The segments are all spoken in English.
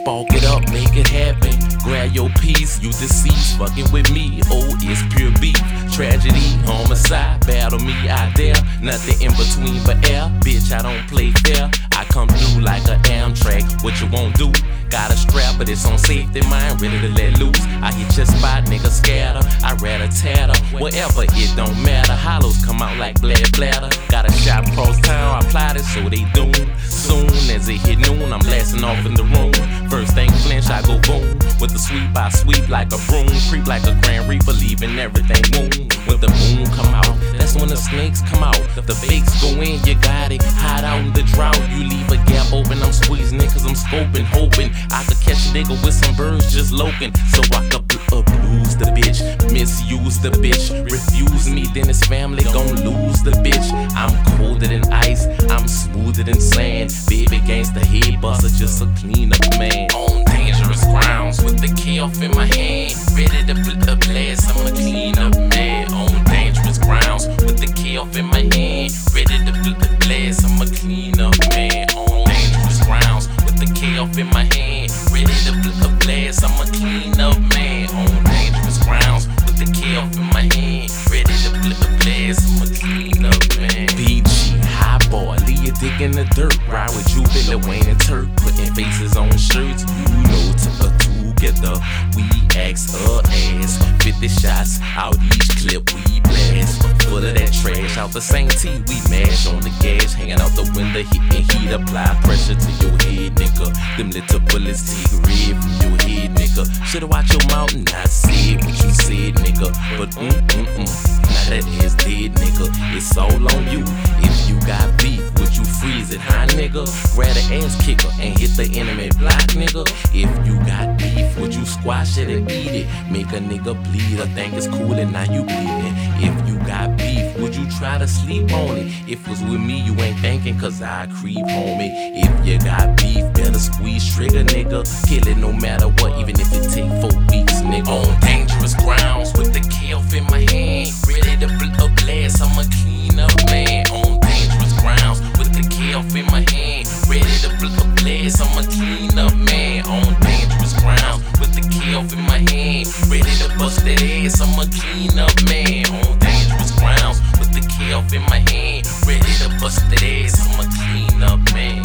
spark it up, make it happen. Grab your piece, you deceased, fucking with me. Oh, it's pure beef. Tragedy, homicide, battle me out there. Nothing in between but air. Bitch, I don't play fair. I come through like a Amtrak. What you won't do? Got a strap, but it's on safety mind, ready to let loose. I hit your spot, nigga scatter. I rather tatter, whatever, it don't matter. Hollows come out like blad bladder. Got a shot across town, I apply this so they doom. Soon as it hit noon, I'm blasting off in the room. First thing flinch, I go boom. With the sweep, I sweep like a broom. Creep like a Grand Reaper, leaving everything boom. When the moon come out, that's when the snakes come out. The fakes go in, you got it. Hide out in the drought, you leave a gap open. I'm squeezing it cause I'm scoping, hoping I could catch a nigga with some birds just loking. So I could abuse the bitch, misuse the bitch. Refuse me, then his family gon' lose the bitch. I'm colder than ice, I'm smoother than sand. Baby gangsta head buster, just a clean up man. On dangerous grounds with the KF in my hand, ready to flip a blast, I'm a clean up man. On dangerous grounds with the KF in my hand, ready to flip a blast, I'm a clean up man. On dangerous grounds with the KF in my hand, ready to flip a blast, I'm a clean up man. On dangerous grounds with the KF in my hand, ready to flip a blast, I'm a clean up man. BG, high boy, leave your dick in the dirt. Ride with you, Lil Wayne and Turk, putting faces on shirts. You know, together we axe her ass. 50 shots out each clip we blast. Full of that trash, out the same tee we mash on the gas. Hanging out the window, hitting heat, apply pressure to your head, nigga. Them little bullets take red from your head, nigga. Shoulda watched your mouth and not said what you said, nigga. But now that ass dead, nigga. It's all on you. If you got beef, would you freeze it, huh, nigga? Grab an ass kicker and hit the enemy block, nigga. If you got beef, would you squash it and eat it? Make a nigga bleed, I think it's cool and now you bleeding. If you got beef, would you try to sleep on it? If it was with me, you ain't thinking cause I creep on me. If you got beef, better squeeze trigger, nigga. Kill it no matter what, even if it take 4 weeks, nigga. On dangerous grounds with the KF in my hand, ready to flip a blast, I'm a clean up man. On dangerous grounds with the KF in my hand, ready to flip a blast, I'm a clean up man. On dangerous grounds with the KF in my hand, ready to bust that ass, I'm a clean up man. On dangerous grounds with the KF in my hand, ready to bust that ass, I'm a clean up man.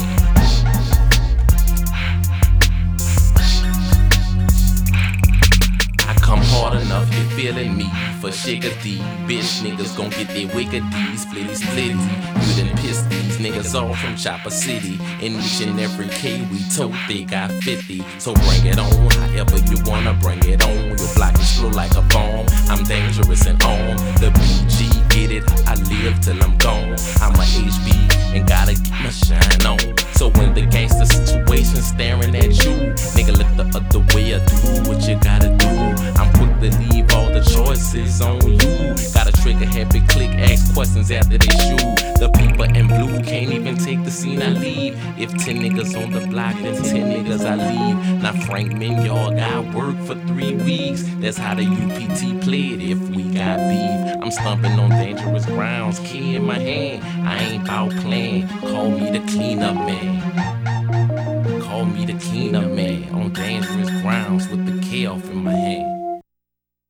Hard enough, you feeling me for shiggity. Bitch niggas gon' get their wickedys, splitty. You done pissed these niggas off from Chopper City. In each and every K we told they got 50. So bring it on, however you wanna bring it on. Your block is slow like a bomb, I'm dangerous and on. The BG, get it, I live till I'm gone. I'm a HB and gotta get my shine on. So when the gangster situation staring at you, nigga look the other way or do what you gotta do. I'm quick to leave all the choices on you. Got a trigger happy click, ask questions after they shoot. The people in blue can't even take the scene I leave. If 10 niggas on the block, then 10 niggas I leave. Now Frank Minyard got work for 3 weeks. That's how the UPT played if we got beef. I'm stomping on dangerous grounds, key in my hand. I ain't bout playing, call me the cleanup man. Call me the cleanup man on dangerous grounds with the KF in my hand.